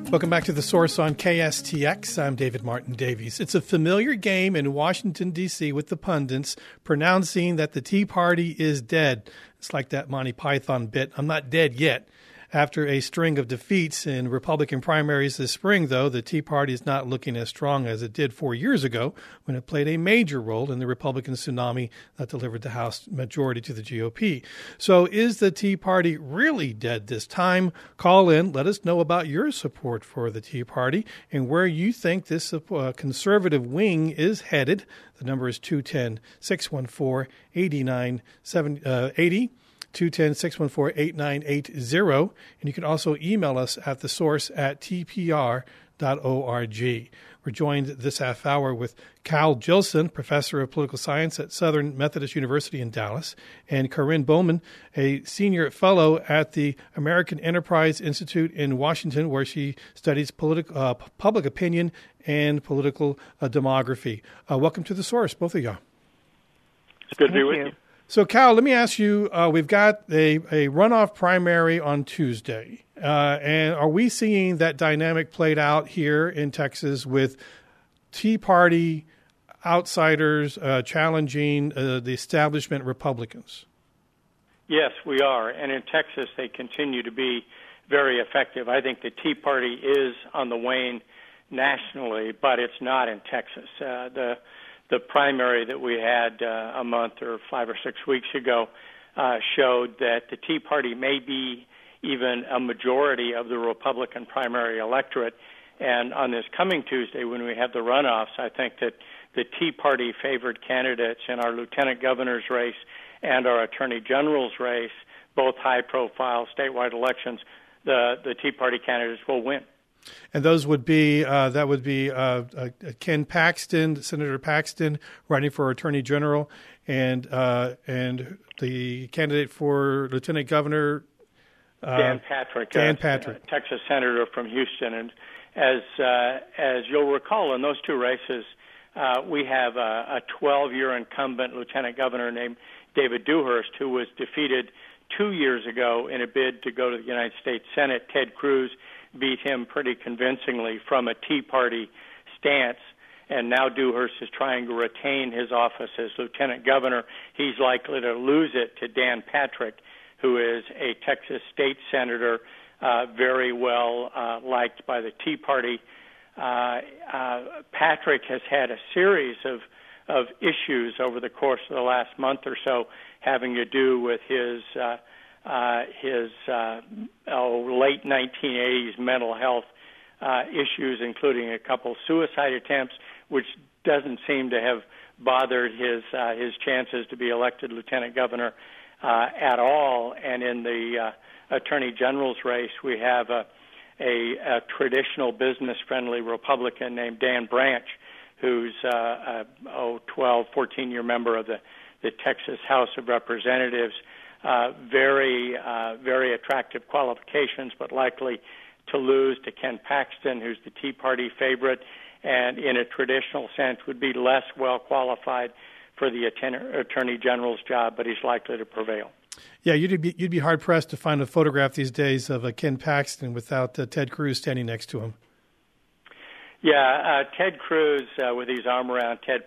Welcome back to The Source on KSTX. I'm David Martin Davies. It's a familiar game in Washington, D.C. with the pundits pronouncing that the Tea Party is dead. It's like that Monty Python bit, I'm not dead yet. After a string of defeats in Republican primaries this spring, though, the Tea Party is not looking as strong as it did 4 years ago when it played a major role in the Republican tsunami that delivered the House majority to the GOP. So is the Tea Party really dead this time? Call in. Let us know about your support for the Tea Party and where you think this conservative wing is headed. The number is 210-614-8980. 210-614-8980. And you can also email us at thesource@tpr.org. We're joined this half hour with Cal Jillson, professor of political science at Southern Methodist University in Dallas, and Corinne Bowman, a senior fellow at the American Enterprise Institute in Washington, where she studies public opinion and political demography. Welcome to The Source, both of y'all. It's good to be with you. So, Cal, let me ask you, we've got a runoff primary on Tuesday, and are we seeing that dynamic played out here in Texas with Tea Party outsiders challenging the establishment Republicans? Yes, we are. And in Texas, they continue to be very effective. I think the Tea Party is on the wane nationally, but it's not in Texas. The primary that we had a month or 5 or 6 weeks ago showed that the Tea Party may be even a majority of the Republican primary electorate. And on this coming Tuesday, when we have the runoffs, I think that the Tea Party favored candidates in our lieutenant governor's race and our attorney general's race, both high-profile statewide elections, the Tea Party candidates will win. And those would be Ken Paxton, Senator Paxton, running for Attorney General, and the candidate for Lieutenant Governor Dan Patrick, Texas Senator from Houston. And as you'll recall, in those two races, we have a 12-year incumbent Lieutenant Governor named David Dewhurst, who was defeated 2 years ago in a bid to go to the United States Senate. Ted Cruz beat him pretty convincingly from a Tea Party stance, and now Dewhurst is trying to retain his office as lieutenant governor. He's likely to lose it to Dan Patrick, who is a Texas state senator, very well liked by the Tea Party. Patrick has had a series of issues over the course of the last month or so having to do with his late 1980s mental health issues, including a couple suicide attempts, which doesn't seem to have bothered his chances to be elected lieutenant governor at all. And in the attorney general's race, we have a traditional business-friendly Republican named Dan Branch, who's a 12, 14-year member of the Texas House of Representatives. Very attractive qualifications, but likely to lose to Ken Paxton, who's the Tea Party favorite, and in a traditional sense would be less well qualified for the Attorney General's job, but he's likely to prevail. Yeah, you'd be hard pressed to find a photograph these days of Ken Paxton without Ted Cruz standing next to him. Yeah, Ted Cruz with his arm around Ken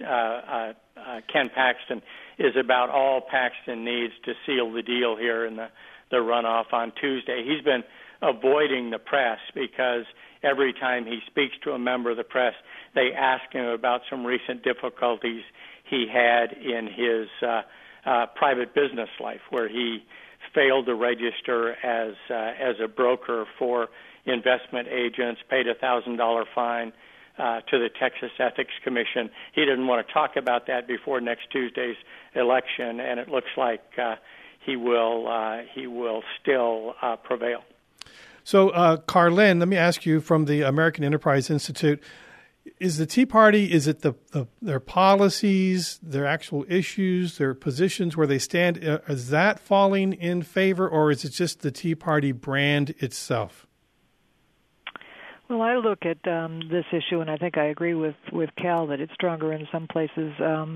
Paxton is about all Paxton needs to seal the deal here in the runoff on Tuesday. He's been avoiding the press because every time he speaks to a member of the press, they ask him about some recent difficulties he had in his private business life, where he failed to register as a broker for investment agents, paid a $1,000 fine to the Texas Ethics Commission. He didn't want to talk about that before next Tuesday's election, and it looks like he will still prevail. So, Carlin, let me ask you from the American Enterprise Institute, is the Tea Party, is it their policies, their actual issues, their positions where they stand, is that falling in favor, or is it just the Tea Party brand itself? Well, I look at this issue, and I think I agree with Cal that it's stronger in some places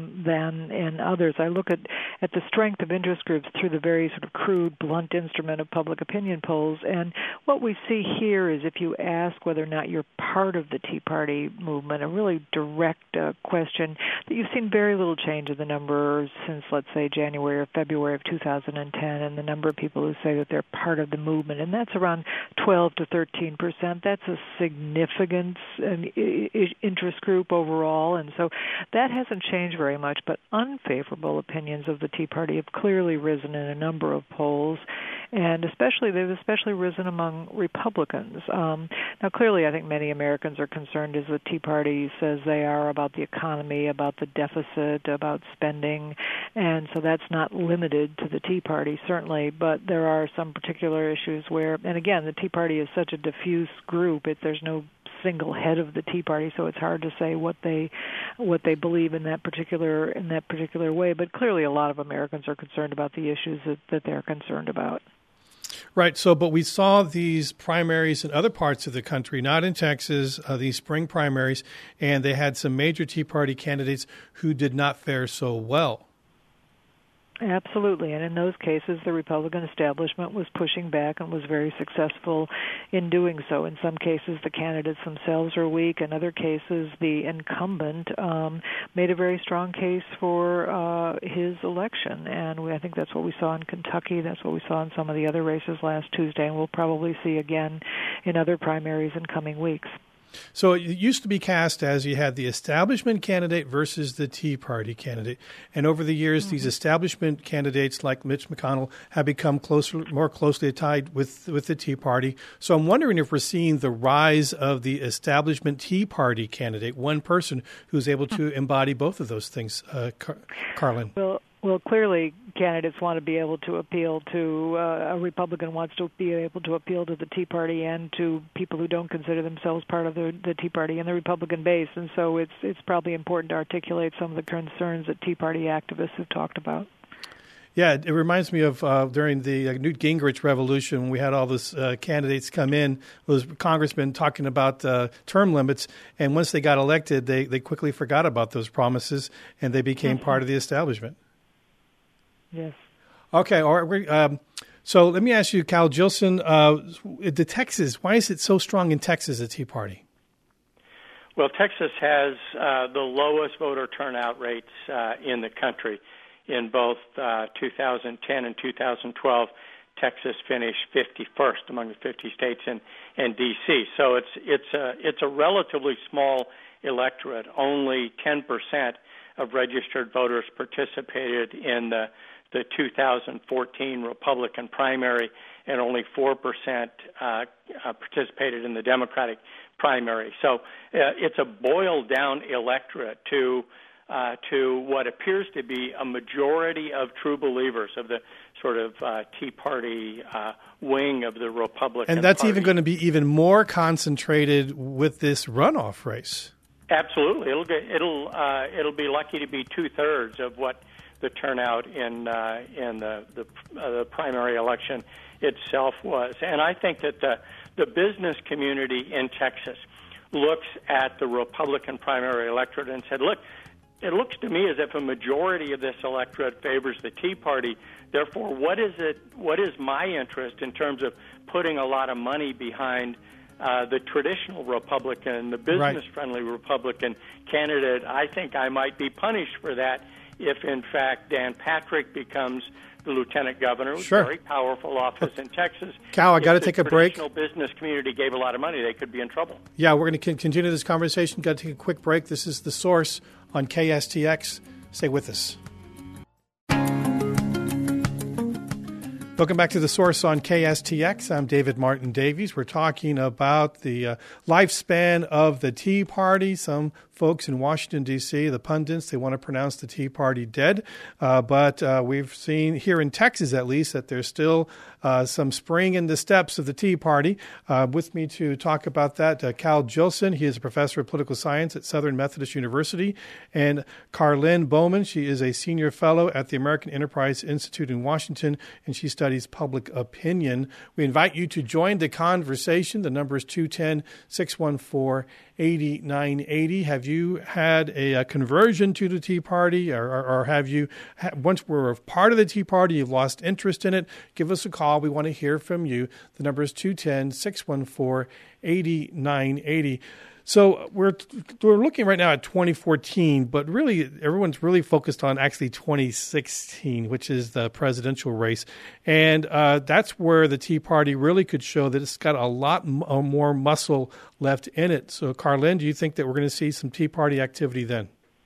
than in others. I look at the strength of interest groups through the very sort of crude, blunt instrument of public opinion polls. And what we see here is if you ask whether or not you're part of the Tea Party movement, a really direct question, that you've seen very little change in the numbers since, let's say, January or February of 2010, and the number of people who say that they're part of the movement. And that's around 12 to 13%. That's a significant interest group overall, and so that hasn't changed very much, but unfavorable opinions of the Tea Party have clearly risen in a number of polls, and they've especially risen among Republicans. Now, clearly, I think many Americans are concerned, as the Tea Party says they are, about the economy, about the deficit, about spending, and so that's not limited to the Tea Party, certainly, but there are some particular issues where, and again, the Tea Party is such a diffuse group, there's no single head of the Tea Party, so it's hard to say what they believe in that particular way. But clearly, a lot of Americans are concerned about the issues that they're concerned about. Right. So, but we saw these primaries in other parts of the country, not in Texas, these spring primaries, and they had some major Tea Party candidates who did not fare so well. Absolutely, and in those cases, the Republican establishment was pushing back and was very successful in doing so. In some cases, the candidates themselves were weak. In other cases, the incumbent made a very strong case for his election, and I think that's what we saw in Kentucky. That's what we saw in some of the other races last Tuesday, and we'll probably see again in other primaries in coming weeks. So it used to be cast as you had the establishment candidate versus the Tea Party candidate. And over the years, these establishment candidates like Mitch McConnell have become more closely tied with the Tea Party. So I'm wondering if we're seeing the rise of the establishment Tea Party candidate, one person who's able to embody both of those things, Carlin. Well, clearly, candidates want to be able to appeal to a Republican wants to be able to appeal to the Tea Party and to people who don't consider themselves part of the Tea Party and the Republican base. And so it's probably important to articulate some of the concerns that Tea Party activists have talked about. Yeah, it reminds me of during the Newt Gingrich revolution, when we had all those candidates come in, those congressmen talking about term limits, and once they got elected, they quickly forgot about those promises, and they became part of the establishment. Yes. Okay. All right. So let me ask you, Cal Jillson, the Texas, why is it so strong in Texas, the Tea Party? Well, Texas has the lowest voter turnout rates in the country. In both 2010 and 2012, Texas finished 51st among the 50 states and D.C. So it's a relatively small electorate. Only 10% of registered voters participated in the 2014 Republican primary, and only 4% participated in the Democratic primary. So it's a boiled-down electorate to what appears to be a majority of true believers of the sort of Tea Party wing of the Republican And that's Party. even going to be even more concentrated with this runoff race. Absolutely, it'll be lucky to be 2/3 of what the turnout in the primary election itself was. And I think that the business community in Texas looks at the Republican primary electorate and said, look, it looks to me as if a majority of this electorate favors the Tea Party. Therefore, what is my interest in terms of putting a lot of money behind the traditional Republican, the business-friendly Republican candidate? I think I might be punished for that if, in fact, Dan Patrick becomes the lieutenant governor, a very powerful office in Texas. Cal, I got to take a break. If the traditional business community gave a lot of money, they could be in trouble. Yeah, we're going to continue this conversation. Got to take a quick break. This is The Source on KSTX. Stay with us. Welcome back to The Source on KSTX. I'm David Martin Davies. We're talking about the lifespan of the Tea Party. Some folks in Washington, D.C., the pundits, they want to pronounce the Tea Party dead. But we've seen here in Texas, at least, that there's still some spring in the steps of the Tea Party. With me to talk about that, Cal Jillson. He is a professor of political science at Southern Methodist University. And Carlin Bowman. She is a senior fellow at the American Enterprise Institute in Washington, and she studies public opinion. We invite you to join the conversation. The number is 210-614-8980. Have you had a conversion to the Tea Party, or have you, once we're part of the Tea Party, you've lost interest in it? Give us a call. We want to hear from you. The number is 210-614-8980. So we're looking right now at 2014, but really everyone's really focused on actually 2016, which is the presidential race. And that's where the Tea Party really could show that it's got a lot more muscle left in it. So, Carlin, do you think that we're going to see some Tea Party activity then?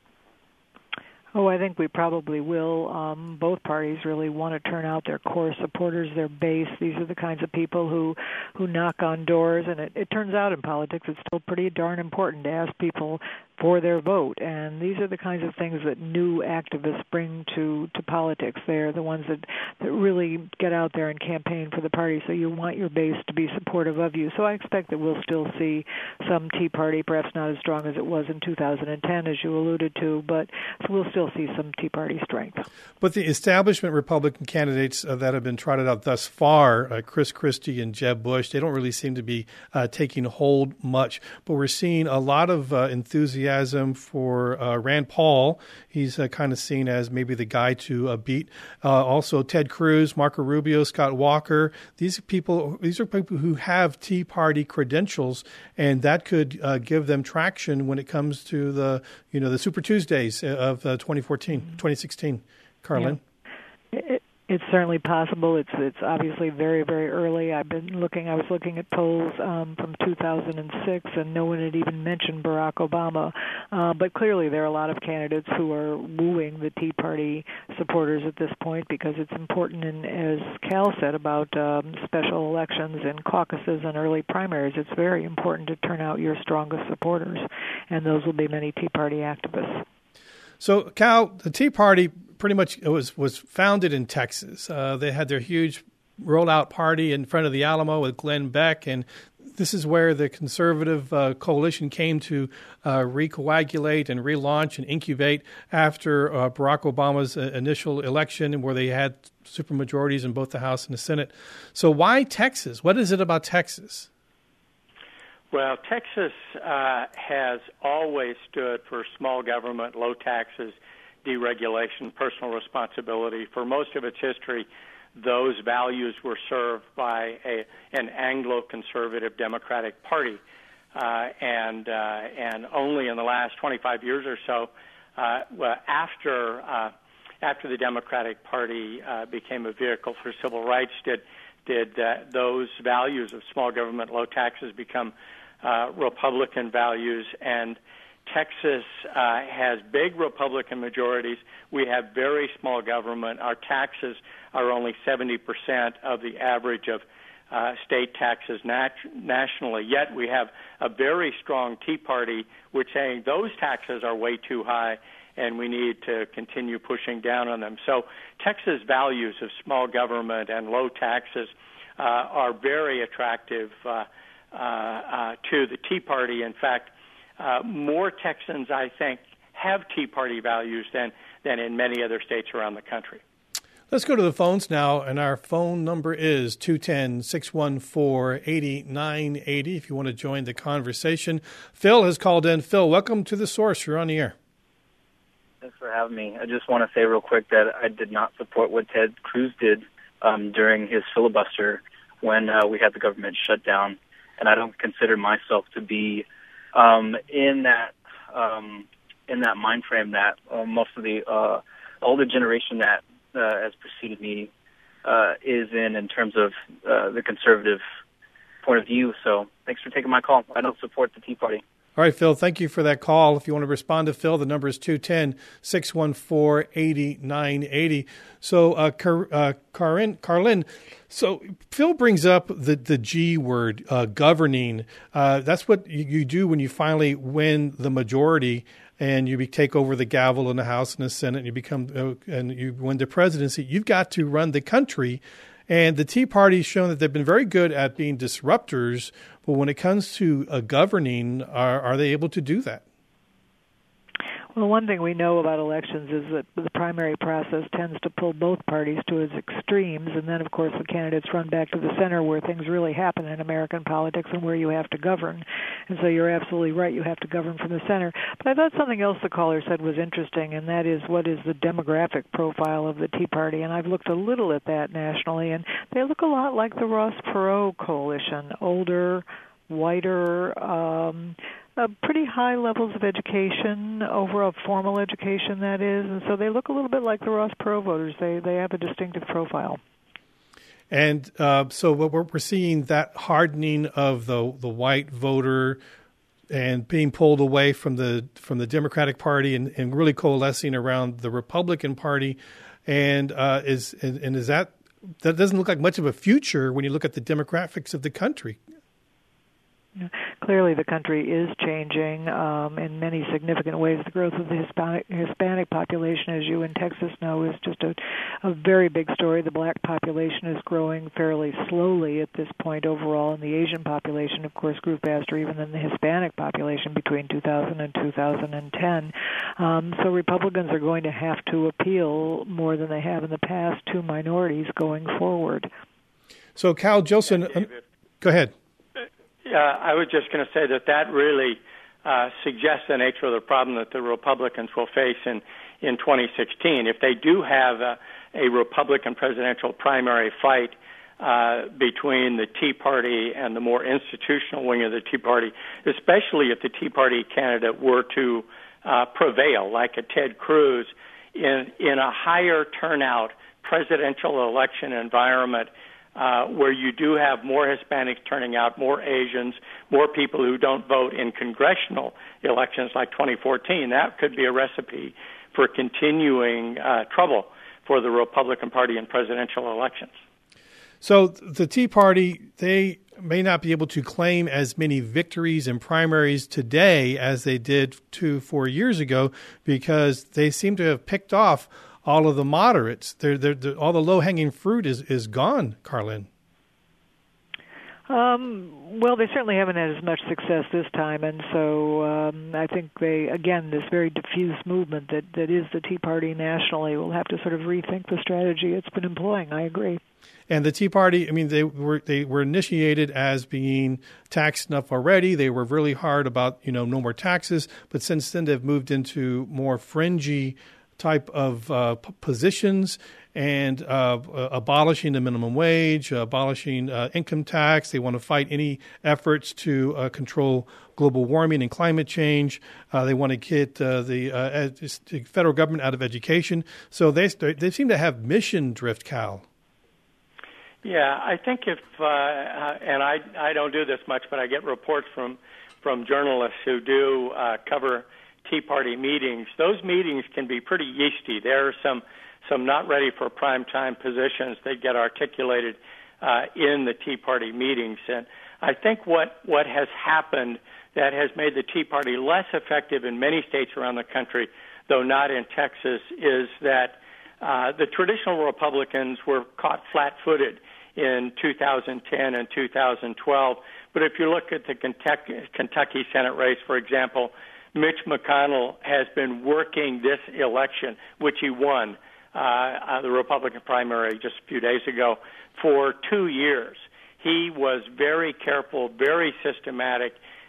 Oh, I think we probably will. Both parties really want to turn out their core supporters, their base. These are the kinds of people who knock on doors, and it turns out in politics it's still pretty darn important to ask people for their vote. And these are the kinds of things that new activists bring to politics. They're the ones that really get out there and campaign for the party, so you want your base to be supportive of you. So I expect that we'll still see some Tea Party, perhaps not as strong as it was in 2010, as you alluded to, but we'll still see some Tea Party strength. But the establishment Republican candidates that have been trotted out thus far, Chris Christie and Jeb Bush, they don't really seem to be taking hold much. But we're seeing a lot of enthusiasm for Rand Paul. He's kind of seen as maybe the guy to beat. Also, Ted Cruz, Marco Rubio, Scott Walker. These are people who have Tea Party credentials, and that could give them traction when it comes to the Super Tuesdays of 2016. Carlin? Yeah. It's certainly possible. It's obviously very, very early. I was looking at polls from 2006, and no one had even mentioned Barack Obama. But clearly there are a lot of candidates who are wooing the Tea Party supporters at this point because it's important, and as Cal said about special elections and caucuses and early primaries, it's very important to turn out your strongest supporters, and those will be many Tea Party activists. So, Cal, the Tea Party pretty much was founded in Texas. They had their huge rollout party in front of the Alamo with Glenn Beck, and this is where the conservative coalition came to recoagulate and relaunch and incubate after Barack Obama's initial election, and where they had supermajorities in both the House and the Senate. So why Texas? What is it about Texas? Well, Texas has always stood for small government, low taxes, deregulation, personal responsibility. For most of its history, those values were served by an Anglo-conservative Democratic Party, and only in the last 25 years or so, after the Democratic Party became a vehicle for civil rights, did those values of small government, low taxes become Republican values. And Texas has big Republican majorities. We have very small government. Our taxes are only 70% of the average of state taxes nationally. Yet we have a very strong Tea Party which saying those taxes are way too high and we need to continue pushing down on them. So Texas values of small government and low taxes are very attractive to the Tea Party. In fact, more Texans, I think, have Tea Party values than in many other states around the country. Let's go to the phones now, and our phone number is 210-614-8980 if you want to join the conversation. Phil has called in. Phil, welcome to The Source. You're on the air. Thanks for having me. I just want to say real quick that I did not support what Ted Cruz did during his filibuster when we had the government shut down, and I don't consider myself to be in that mind frame that most of the older generation that has preceded me is in terms of the conservative point of view. So thanks for taking my call. I don't support the Tea Party. All right, Phil, thank you for that call. If you want to respond to Phil, the number is 210-614-8980. So, Carlin, so Phil brings up the G word, governing. That's what you do when you finally win the majority and you take over the gavel in the House and the Senate and you become and you win the presidency. You've got to run the country. And the Tea Party's shown that they've been very good at being disruptors, but when it comes to governing, are they able to do that? Well, one thing we know about elections is that the primary process tends to pull both parties to its extremes, and then, of course, the candidates run back to the center where things really happen in American politics and where you have to govern. And so you're absolutely right, you have to govern from the center. But I thought something else the caller said was interesting, and that is what is the demographic profile of the Tea Party. And I've looked a little at that nationally, and they look a lot like the Ross Perot coalition, older, whiter, pretty high levels of education, overall formal education, that is, and so they look a little bit like the Ross Perot voters. They have a distinctive profile. And so we're seeing that hardening of the white voter and being pulled away from the Democratic Party and really coalescing around the Republican Party. And is that doesn't look like much of a future when you look at the demographics of the country. Clearly, the country is changing in many significant ways. The growth of the Hispanic population, as you in Texas know, is just a very big story. The black population is growing fairly slowly at this point overall, and the Asian population, of course, grew faster even than the Hispanic population between 2000 and 2010. So Republicans are going to have to appeal more than they have in the past to minorities going forward. So, Cal Jolson, go ahead. I was just going to say that really suggests the nature of the problem that the Republicans will face in 2016. If they do have a Republican presidential primary fight between the Tea Party and the more institutional wing of the Tea Party, especially if the Tea Party candidate were to prevail, like a Ted Cruz, in a higher turnout presidential election environment, where you do have more Hispanics turning out, more Asians, more people who don't vote in congressional elections like 2014, that could be a recipe for continuing trouble for the Republican Party in presidential elections. So the Tea Party, they may not be able to claim as many victories in primaries today as they did 2-4 years ago because they seem to have picked off all of the moderates. All the low-hanging fruit is gone, Carlin. Well, they certainly haven't had as much success this time, and so I think this very diffuse movement that is the Tea Party nationally will have to sort of rethink the strategy it's been employing. I agree. And the Tea Party, I mean, they were initiated as being taxed enough already. They were really hard about, no more taxes, but since then they've moved into more fringy type of positions and abolishing the minimum wage, abolishing income tax. They want to fight any efforts to control global warming and climate change. They want to get the federal government out of education. So they seem to have mission drift, Cal. Yeah, I think if and I don't do this much, but I get reports from journalists who do cover Tea Party meetings. Those meetings can be pretty yeasty. There are some not ready for prime time positions that get articulated in the Tea Party meetings. And I think what has happened that has made the Tea Party less effective in many states around the country, though not in Texas, is that the traditional Republicans were caught flat-footed in 2010 and 2012. But if you look at the Kentucky Senate race, for example, Mitch McConnell has been working this election, which he won the Republican primary just a few days ago, for 2 years. He was very careful, very systematic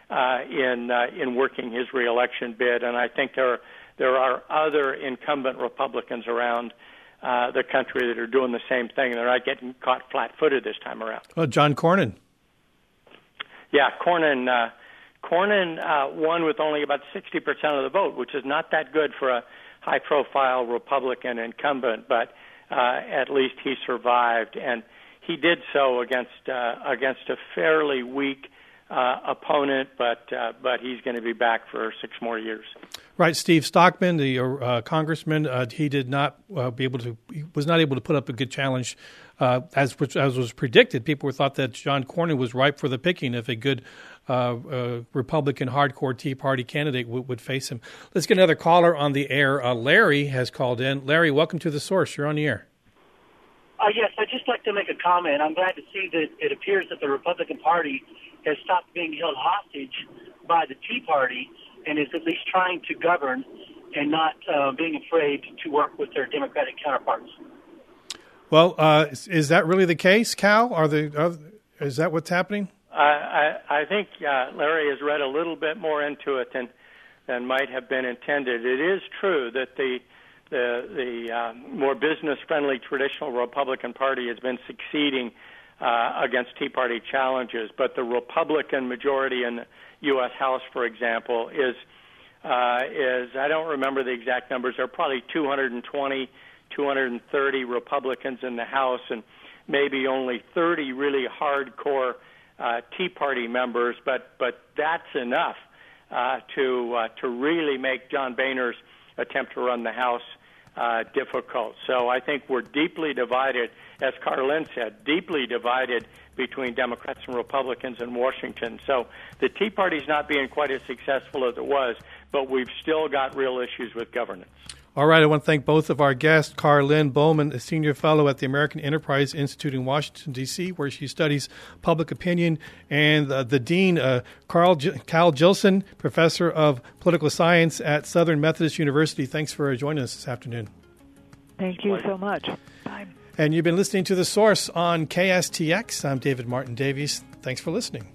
in working his reelection bid, and I think there are other incumbent Republicans around the country that are doing the same thing. They're not getting caught flat-footed this time around. Oh, John Cornyn. Yeah, Cornyn won with only about 60% of the vote, which is not that good for a high-profile Republican incumbent, but at least he survived, and he did so against a fairly weak opponent, but he's going to be back for 6 more years. Right, Steve Stockman, the congressman, he did not he was not able to put up a good challenge, as was predicted. People thought that John Cornyn was ripe for the picking if a good Republican hardcore Tea Party candidate would face him. Let's get another caller on the air. Larry has called in. Larry, welcome to The Source. You're on the air. Yes, I'd just like to make a comment. I'm glad to see that it appears that the Republican Party has stopped being held hostage by the Tea Party and is at least trying to govern and not being afraid to work with their Democratic counterparts. Well, is that really the case, Cal? Is that what's happening? I think Larry has read a little bit more into it than might have been intended. It is true that the more business-friendly traditional Republican Party has been succeeding against Tea Party challenges, but the Republican majority in the U.S. House, for example, is I don't remember the exact numbers. There are probably 220, 230 Republicans in the House, and maybe only 30 really hardcore Tea Party members. But that's enough to really make John Boehner's attempt to run the House difficult. So I think we're deeply divided, as Carlin said, deeply divided between Democrats and Republicans in Washington. So the Tea Party's not being quite as successful as it was, but we've still got real issues with governance. All right, I want to thank both of our guests, Carlin Bowman, a senior fellow at the American Enterprise Institute in Washington, D.C., where she studies public opinion, and the dean, Cal Jillson, professor of political science at Southern Methodist University. Thanks for joining us this afternoon. Thank you so much. Bye. And you've been listening to The Source on KSTX. I'm David Martin Davies. Thanks for listening.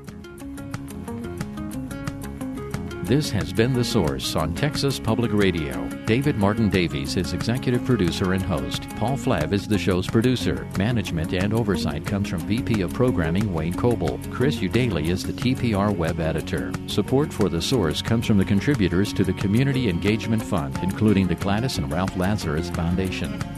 This has been The Source on Texas Public Radio. David Martin Davies is executive producer and host. Paul Flabb is the show's producer. Management and oversight comes from VP of Programming Wayne Coble. Chris Udaly is the TPR web editor. Support for The Source comes from the contributors to the Community Engagement Fund, including the Gladys and Ralph Lazarus Foundation.